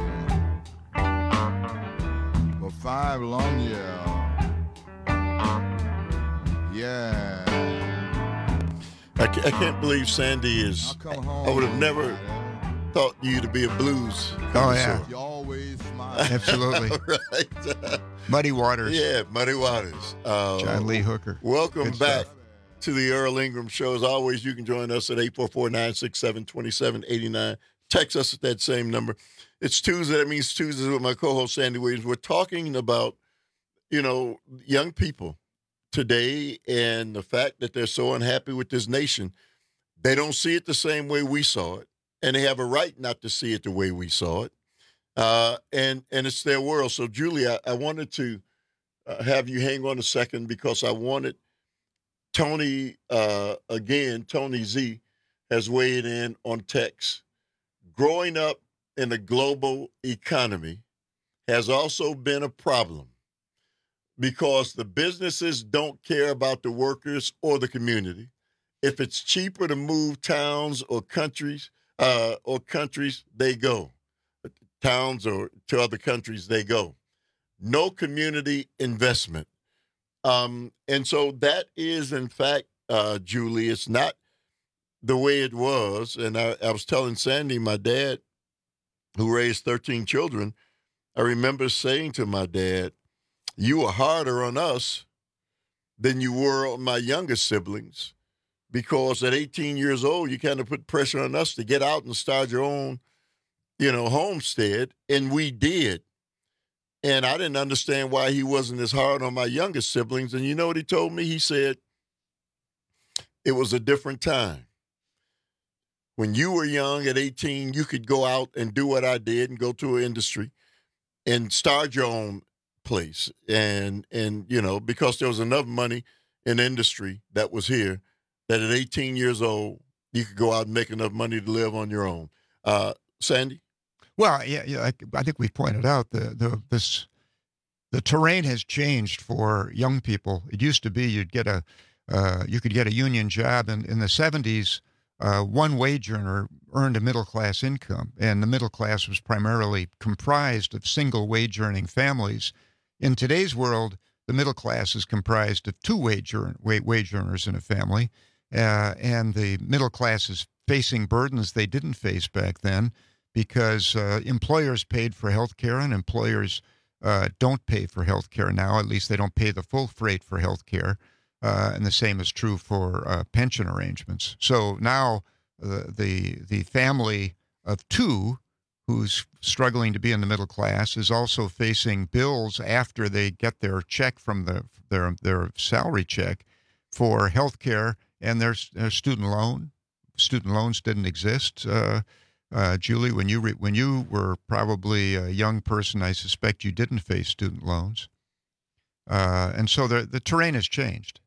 for five long years. Yeah.
I can't, I can't believe Sandy is. I would have never thought you to be a blues.
Oh, yeah.
You always smile.
Absolutely.
Right.
Muddy Waters.
Yeah, Muddy Waters. Uh,
John Lee Hooker.
Welcome
Good
back
stuff.
to the Earl Ingram Show. As always, you can join us at eight four four, nine six seven, two seven eight nine. Text us at that same number. It's Tuesday. That means Tuesdays with my co-host, Sandy Williams. We're talking about, you know, young people today and the fact that they're so unhappy with this nation. They don't see it the same way we saw it, and they have a right not to see it the way we saw it. Uh, and and it's their world. So, Julie, I, I wanted to uh, have you hang on a second because I wanted Tony, uh, again, Tony Z has weighed in on text. Growing up in a global economy has also been a problem because the businesses don't care about the workers or the community. If it's cheaper to move towns or countries, uh, or countries, they go. Towns or to other countries, they go. No community investment. Um, and so that is, in fact, uh, Julie, it's not the way it was. And I, I was telling Sandy, my dad, who raised thirteen children, I remember saying to my dad, you were harder on us than you were on my younger siblings, because at eighteen years old, you kind of put pressure on us to get out and start your own, you know, homestead, and we did. And I didn't understand why he wasn't as hard on my younger siblings. And you know what he told me? He said, it was a different time. When you were young at eighteen, you could go out and do what I did and go to an industry and start your own place. And, and you know, because there was enough money in industry that was here that at eighteen years old, you could go out and make enough money to live on your own. Uh, Sandy?
Well, yeah, yeah I, I think we pointed out the, the this the terrain has changed for young people. It used to be you'd get a uh, you could get a union job in, in the seventies. Uh, one wage earner earned a middle-class income, and the middle class was primarily comprised of single wage earning families. In today's world, the middle class is comprised of two wage, earn, wage earners in a family, uh, and the middle class is facing burdens they didn't face back then because uh, employers paid for health care and employers uh, don't pay for health care now. At least they don't pay the full freight for health care. Uh, and the same is true for uh, pension arrangements. So now uh, the the family of two who's struggling to be in the middle class is also facing bills after they get their check from the their their salary check for health care and their, their student loan. Student loans didn't exist. Uh, uh, Julie, when you re- when you were probably a young person, I suspect you didn't face student loans. Uh, and so the, the terrain has changed.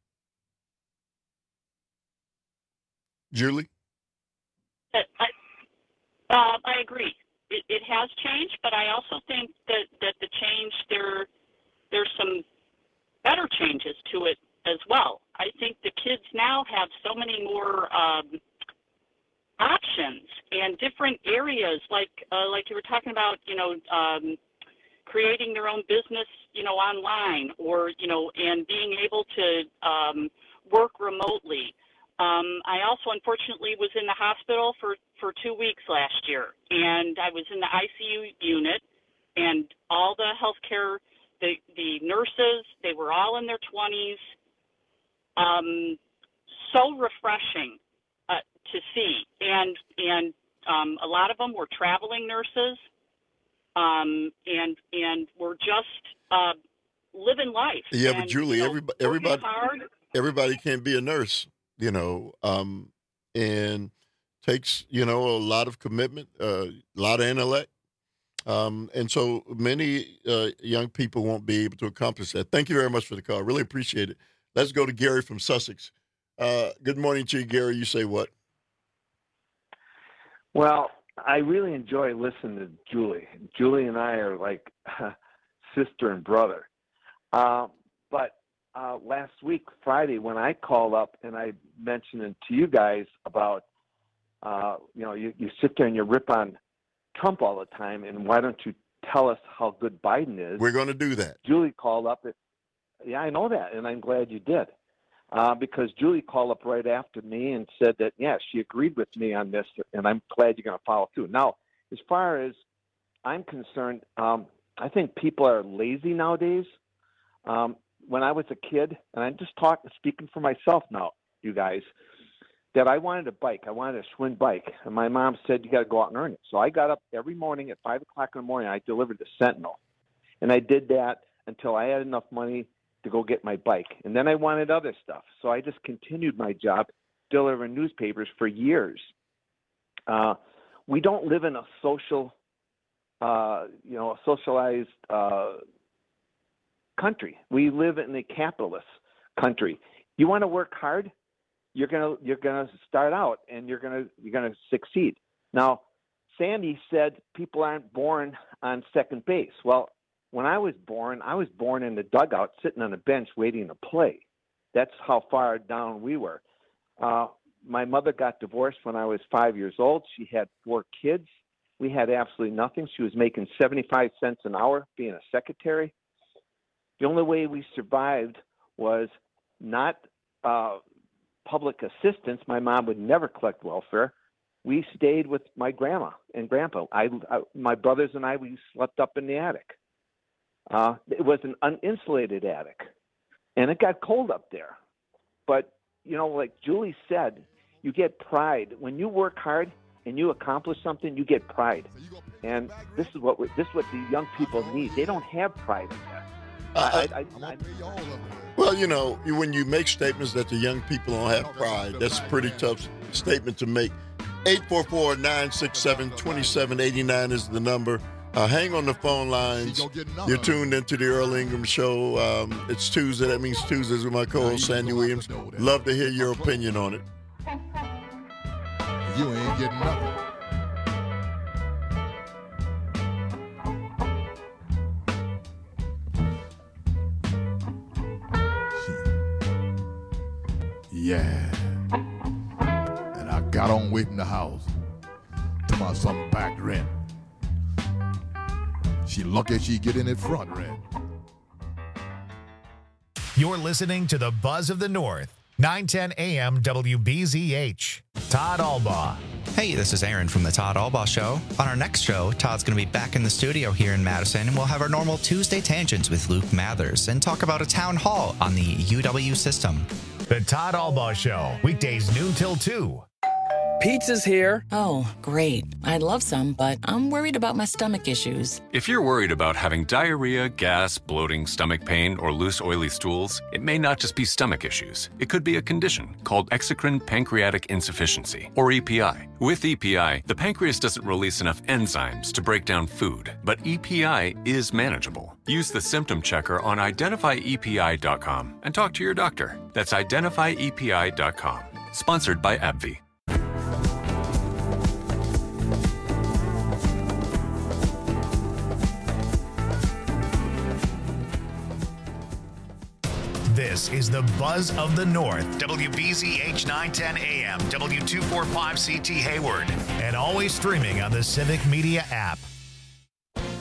Julie?
I, uh, I agree. It, it has changed, but I also think that, that the change, there, there's some better changes to it as well. I think the kids now have so many more um, options and different areas, like uh, like you were talking about, you know, um, creating their own business, you know, online, or, you know, and being able to um, work remotely. Um, I also, unfortunately, was in the hospital for, for two weeks last year, and I was in the I C U unit, and all the healthcare, the, the nurses, they were all in their twenties. Um, so refreshing uh, to see, and and um, a lot of them were traveling nurses, um, and and were just uh, living life.
Yeah,
and,
but Julie,
you know,
everybody, everybody,
hard.
everybody can't be a nurse, you know, um, and takes, you know, a lot of commitment, uh, a lot of intellect. Um, and so many uh, young people won't be able to accomplish that. Thank you very much for the call. Really appreciate it. Let's go to Gary from Sussex. Uh, good morning to you, Gary. You say what?
Well, I really enjoy listening to Julie. Julie and I are like sister and brother. Uh, but uh, last week, Friday, when I called up and I mentioned it to you guys about, uh, you know, you, you sit there and you rip on Trump all the time, and why don't you tell us how good Biden is?
We're going to do that.
Julie called up. At, yeah, I know that, and I'm glad you did. Uh, because Julie called up right after me and said that, yeah, she agreed with me on this, and I'm glad you're going to follow through. Now, as far as I'm concerned, um, I think people are lazy nowadays. Um, when I was a kid, and I'm just talking, speaking for myself now, you guys, that I wanted a bike. I wanted a Schwinn bike. And my mom said, you got to go out and earn it. So I got up every morning at five o'clock in the morning. I delivered the Sentinel. And I did that until I had enough money to go get my bike. And then I wanted other stuff. So I just continued my job delivering newspapers for years. Uh, we don't live in a social, uh, you know, a socialized uh, country. We live in a capitalist country. You want to work hard? You're gonna you're gonna start out and you're gonna you're gonna succeed. Now, Sandy said people aren't born on second base. Well, when I was born, I was born in the dugout, sitting on a bench waiting to play. That's how far down we were. Uh, my mother got divorced when I was five years old. She had four kids. We had absolutely nothing. She was making seventy-five cents an hour being a secretary. The only way we survived was not uh, public assistance. My mom would never collect welfare. We stayed with my grandma and grandpa. I, I, my brothers and I, we slept up in the attic. Uh, it was an uninsulated attic, and it got cold up there. But, you know, like Julie said, you get pride. When you work hard and you accomplish something, you get pride. And this is what we, this is what the young people need. They don't have pride in that.
Uh,
I, I, I,
Well, you know, when you make statements that the young people don't have pride, that's a pretty tough statement to make. eight four four, nine six seven, two seven eight nine is the number. Uh, hang on the phone lines. You're tuned into the Earl Ingram Show. Um, it's Tuesday. That means Tuesdays with my co-host, Sandy Williams. Love to hear your opinion on it.
You ain't getting nothing. Yeah. And I got on waiting the house to my some back rent. She lucky she get in it front rent.
You're listening to the Buzz of the North, nine ten A M W B Z H. Todd Albaugh.
Hey, this is Aaron from the Todd Albaugh Show. On our next show, Todd's going to be back in the studio here in Madison, and we'll have our normal Tuesday Tangents with Luke Mathers and talk about a town hall on the U W system.
The Todd Albaugh Show, weekdays noon till two.
Pizza's here.
Oh, great. I'd love some, but I'm worried about my stomach issues.
If you're worried about having diarrhea, gas, bloating, stomach pain, or loose, oily stools, it may not just be stomach issues. It could be a condition called exocrine pancreatic insufficiency, or E P I. With E P I, the pancreas doesn't release enough enzymes to break down food, but E P I is manageable. Use the symptom checker on identify E P I dot com and talk to your doctor. That's identify E P I dot com. Sponsored by AbbVie.
This is the Buzz of the North, W B Z H nine ten A M, W two forty-five C T Hayward, and always streaming on the Civic Media app.